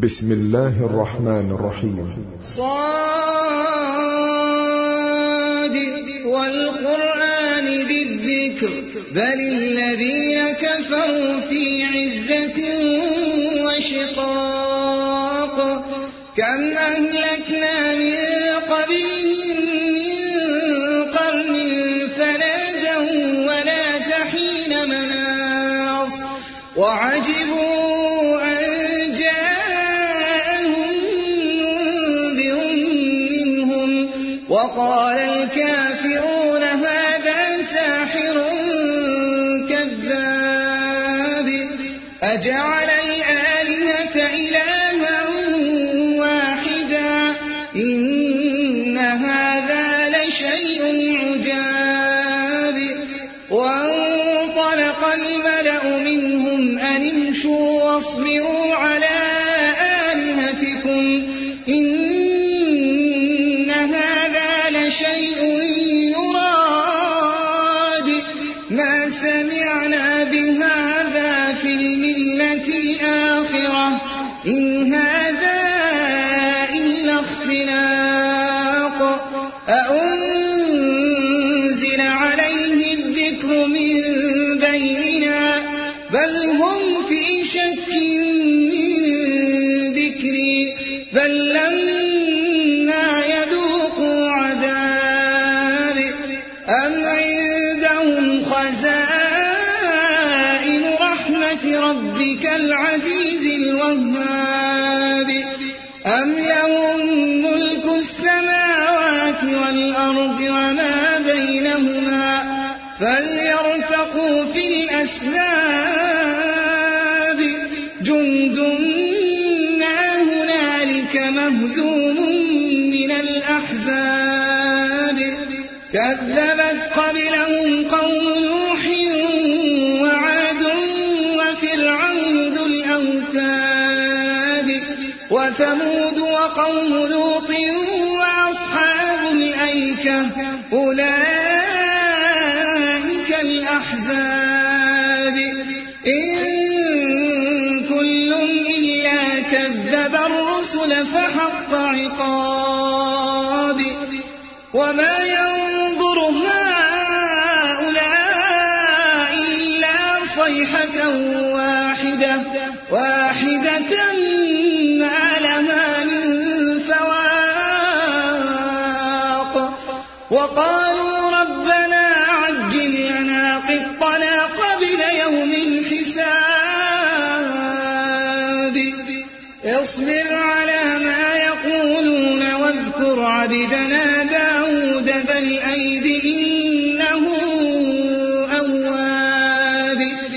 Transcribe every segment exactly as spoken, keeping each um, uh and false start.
بسم الله الرحمن الرحيم. صاد والقرآن ذي الذكر بل الذين كفروا في عزة وشقاق كم أهلكنا من قبلهم من قرن فنادوا ولا تحين مناص وعجبوا أن جاءهم منذر منهم وقال الكافرون هذا ساحر كذاب أجعل الآلهة إلها واحدا إن هذا لشيء عجاب وانطلق الملأ منهم أن امشوا واصبروا على آلهتكم إن هذا لشيء يراد ما سمعنا بهذا في الملة الآخرة إن هذا إلا اختلاق أأنزل عليه الذكر من بيننا بل هم في شك من ذكري بل لما يذوقوا عذاب أم عندهم خزائن رحمة ربك العزيز الوهاب أم لهم ملك السماوات والأرض وما بينهما فليرتقوا في الأسباب جند ما هنالك مهزوم من الأحزاب كذبت قبلهم قوم نوح وعاد وفرعون ذو الأوتاد وثمود وقوم لوط وأصحاب الأيكة أولئك الأحزاب إن كل إلا كذب الرسل فحق عقاب وما ينظر هؤلاء إلا صيحة واحدة واحدة ما لها من فواق وقالوا ربنا عجل لنا قطنا قبل يوم الحساب اصبر على ما يقولون واذكر عبدنا داود ذا الأيد إنه أواب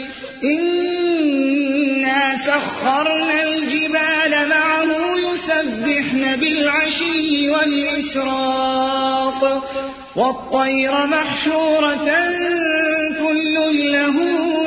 إنا سخرنا الجبال معه يسبحن بالعشي والإشراق والطير محشورة كل له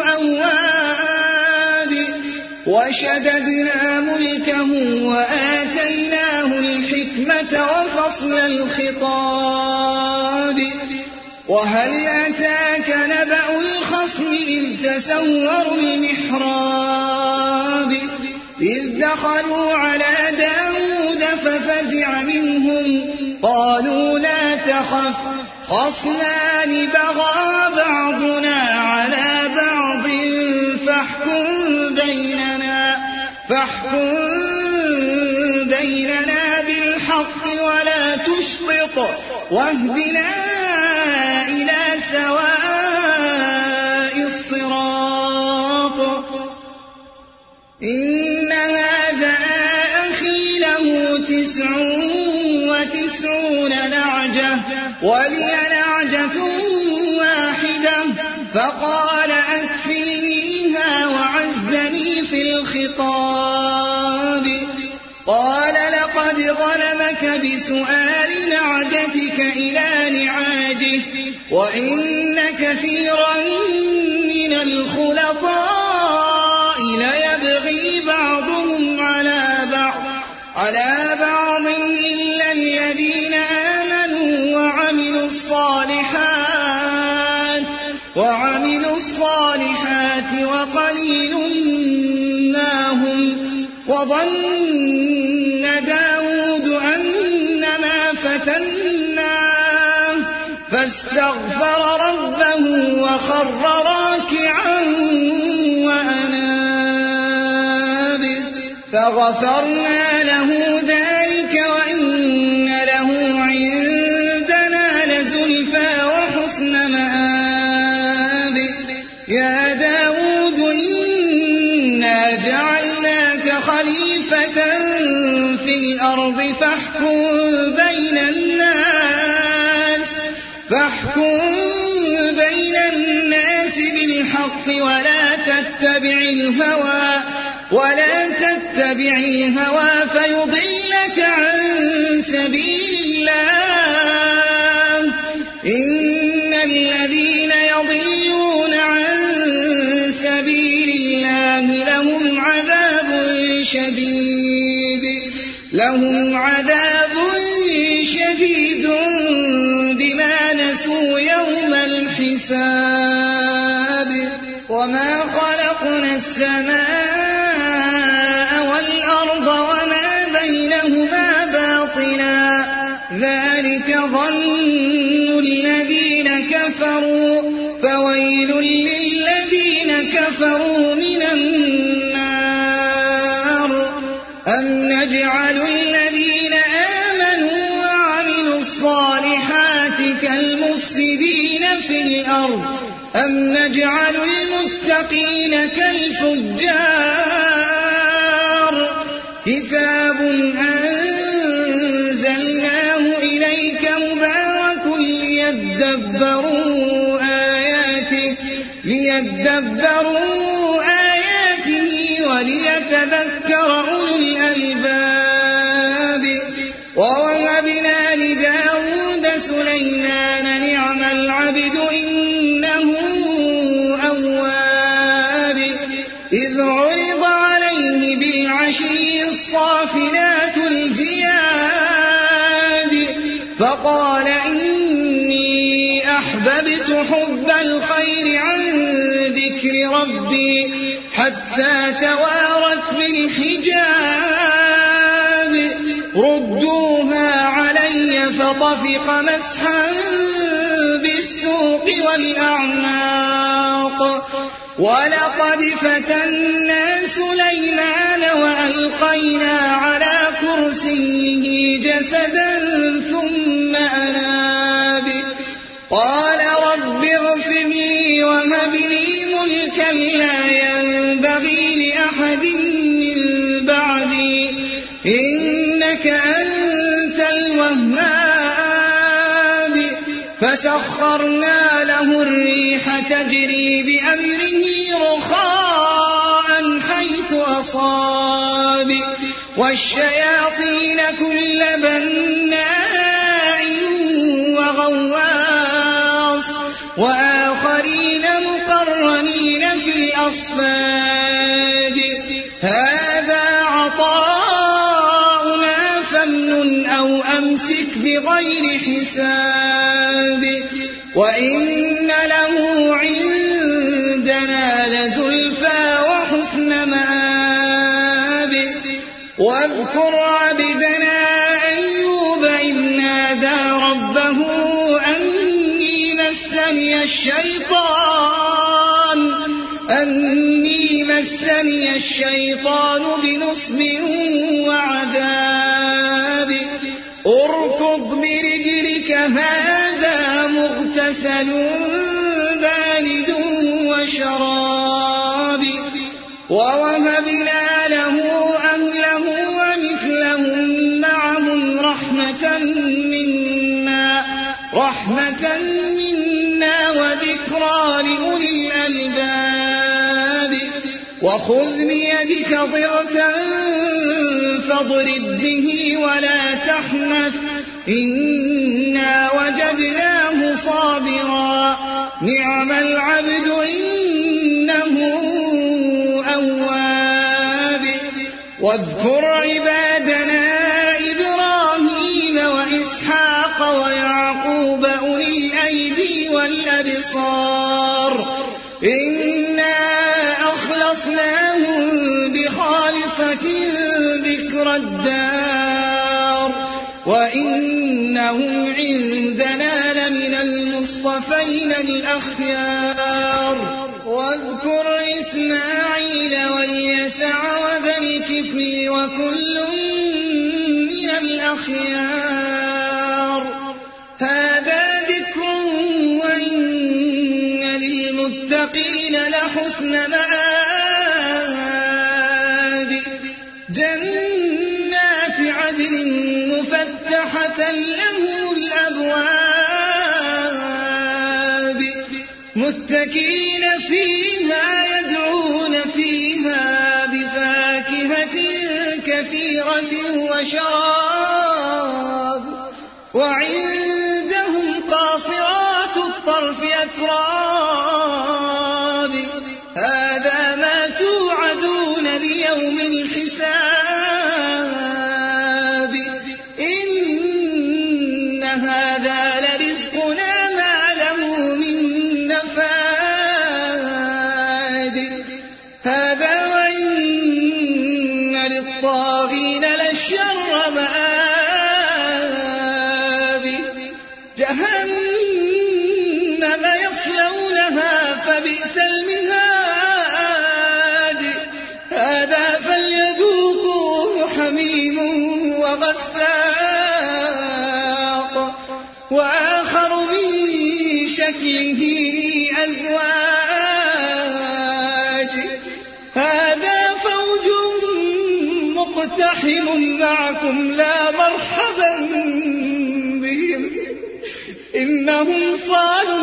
أواب وشددنا ملكه وآتيناه الحكمة وفصل الخطاب وهل أتاك نبأ الخصم إذ تسوروا المحراب إذ دخلوا على داود ففزع منهم قالوا لا تخف خصمان بغى بعضنا على بعض فاحكم بيننا فاحكم بيننا بالحق ولا تشطط واهدنا إلى سواء الصراط إن هذا أخي له تسع وتسعون نعجة ولي نعجة واحدة فقال أكفلنيها وعزني في الخطاب قال لقد ظلمك بسؤال نعجتك إلى نعاجه وإن كثيرا من الخلطاء ليبغي بعضهم على بعض على بعض إلا الذين آمنوا وعملوا الصالحات وعملوا الصالحات وقليل ما هم وظن داود أنما فتناه فاستغفر ربه وخر راكعا وأناب فغفرنا له ذلك وإن له عندنا لزلفى وحسن مآب يا داود إنا جعلناك خليفة في الأرض فاحكم بين الناس فاحكم بين الناس بالحق ولا تتبع الهوى ولا تتبع الهوى فيضلك عن سبيل الله إن الذين يضلون عن سبيل الله لهم عذاب شديد لهم عذاب شديد بما نسوا يوم الحساب وما خلقنا السماء والأرض وما بينهما باطلا ذلك ظن الذين كفروا فويل للذين كفروا من النار أم نجعل الذين آمنوا وعملوا الصالحات كالمفسدين في الأرض أم نجعل المتقين كالفجار كتاب أنزلناه إليك مبارك ليدبروا آياته ليدبروا آياته وليتذكر أولو الألباب ووهبنا لداود سليمان نعم العبد إنه أواب إذ عرض عليه بالعشي الصافنات الجياد فقال إني أحببت حب الخير عن ذكر ربي حتى توارت بالحجاب ردوها علي فطفق مسحا بالسوق والأعناق ولقد فتنا سليمان وألقينا على كرسيه جسدا ثم أناب قال رب اغفر لي وهب لي ملكا لا ينبغي لأحد من بعدي إنك أنت الوهاب فسخرنا له الريح تجري بأمره رخاء حيث أصاب والشياطين كل بناء وغواص وآخرين مقرنين في الأصفاد هذا عطاؤنا فامنن أو أمسك بغير حساب وإن له عندنا لزلفى وحسن مآب واذكر عبدنا أيوب إذ نادى ربه أني مسني الشيطان أني مسني الشيطان بنصب وعذاب اركض برجلك هذا مغتسل بارد وشراب ووهبنا له أهله ومثلهم معهم رحمة منا رحمة منا وذكرى لأولي الألباب وخذ بيدك ضغثا فاضرب به ولا تحنث إنا وجدناه صابرا نعم العبد إنه أواب واذكر عبادنا إبراهيم وإسحاق ويعقوب أولي الأيدي والأبصار إنا أخلصناهم بخالصة شطر الدار وإنهم عندنا لمن المصطفين الأخيار واذكر إسماعيل واليسع وذا الكفل وكل من الأخيار هذا ذكر وإن للمتقين لحسن مآب جنات عدن مفتحة لهم الأبواب متكئين فيها يدعون فيها بفاكهة كثيرة وشراب وعندهم قاصرات الطرف أتراب هذا ما توعدون ليوم الحساب إن هذا لرزقنا ما له من نفاد هذا وإن للطاغين لشر مآب جهنم يصلونها فبئس المهاد هذا فليذوقوه حميم وغساق وآخر من شكله أزواج هذا فوج مقتحم معكم لا مرحبا بهم إنهم صالوا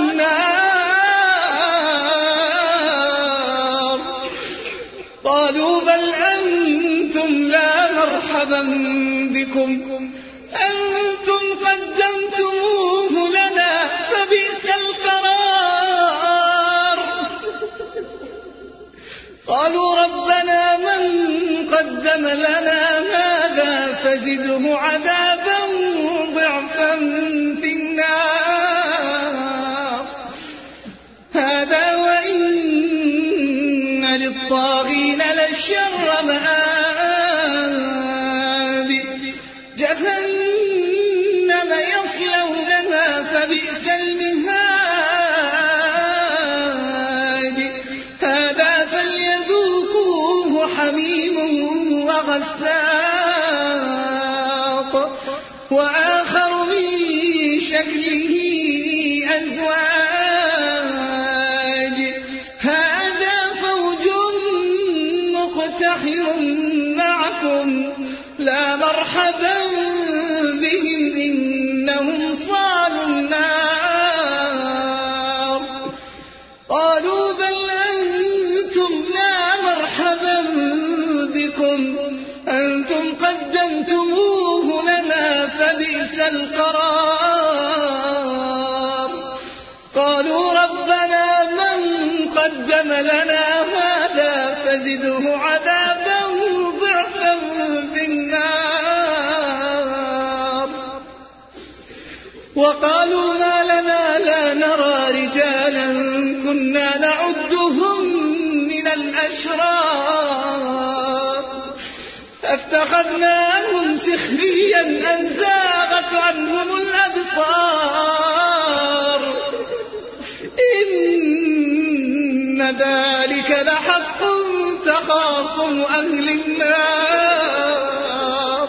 النار قالوا بل أنتم لا مرحبا بكم أنتم قدمتموه لنا فبئس القرار قالوا ربنا من قدم لنا هذا فزده عذابا ضعفا في النار هذا وإن للطاغين لشر مآب جهنم يصلونها فبئس المهاد هذا فليذوقوه حميم وغساق وآخر من شكله أزواج هذا فوج مقتحم معكم لا مرحبا بهم إنهم صالوا النار قالوا بل أنتم لا مرحبا بكم أنتم قدمتموه لنا فبئس القرار قالوا ربنا من قدم لنا هذا فزده عذابا ضعفا في النار وقالوا ما لنا لا نرى رجالا كنا نعدهم من الأشرار أفتخذناهم سخريا أم زاغت عنهم الأبصار إن ذلك لحق تخاصم أهل النار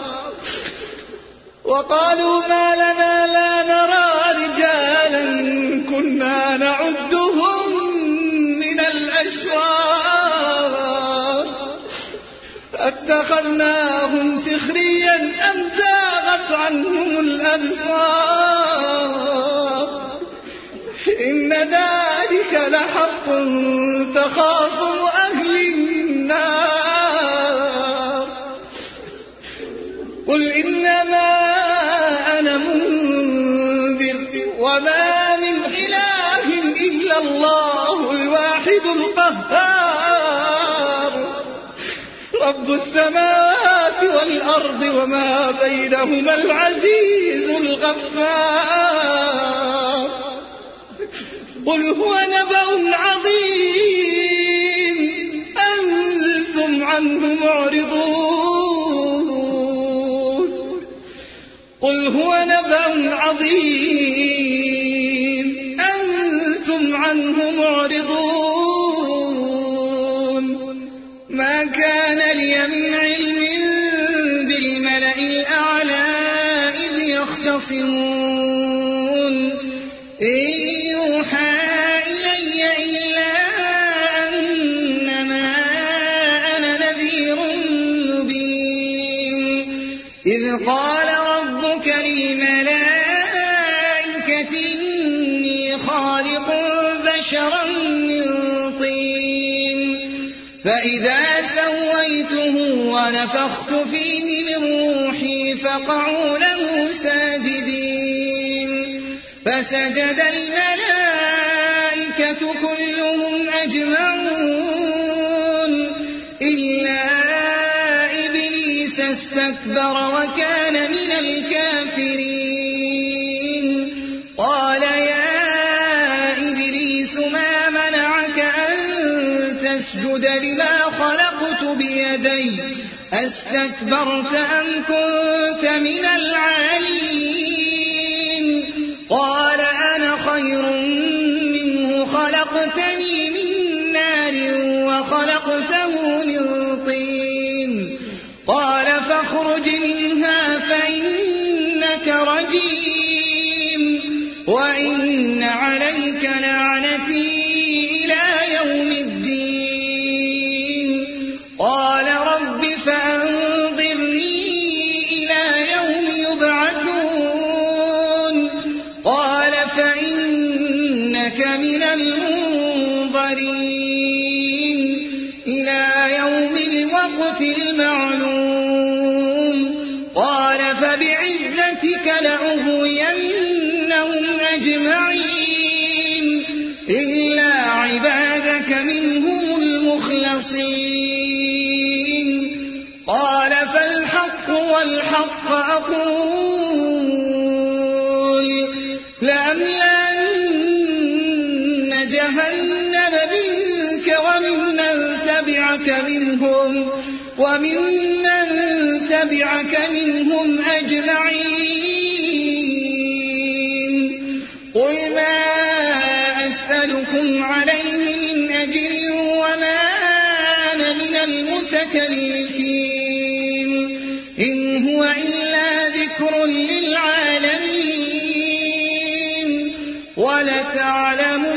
وقالوا ما لنا لا نرى رجالا كنا نعدهم من الأشرار أتخذناهم سخريا أم زاغت عنهم الأبصار إن ذلك لحق تخاصم أهل النار قل إنما أنا منذر وما من إله إلا الله الواحد القهار رب السماوات والأرض وما بينهما العزيز الغفار قل هو نبأ عظيم أنتم عنه معرضون قل هو نبأ عظيم أنتم عنه معرضون ما كان لي من علم بالملأ الأعلى إذ يختصمون إن يوحى إلي إلا أنما أنا نذير مبين إذ قال ربك للملائكة إني خالق بشرا من طين فإذا سويته ونفخت فيه من روحي فقعوا له ساجدين فسجد الملائكة كلهم أجمعون إلا إبليس استكبر وكان من الكافرين قال يا إبليس ما منعك أن تسجد لما خلقت بيدي أستكبرت أم كنت من العالين قال أنا خير منه خلقتني من نار وخلقته من طين قال فاخرج منها فإنك رجيم وإن عليك لعنتي إلى يوم الدين قال رب فأنظرني إلى يوم يبعثون قال فإنك من المنظرين إلى يوم الوقت المعلوم قال فبعزتك لأغوينهم أجمعين إلا عبادك منهم المخلصين قال فالحق والحق أقول لأملأن جهنم منك وممن تبعك منهم وممن تبعك منهم أجمعين قل ما أسألكم عليه من أجر وما أنا من المتكلفين إن هو إلا ذكر للعالمين ولتعلمون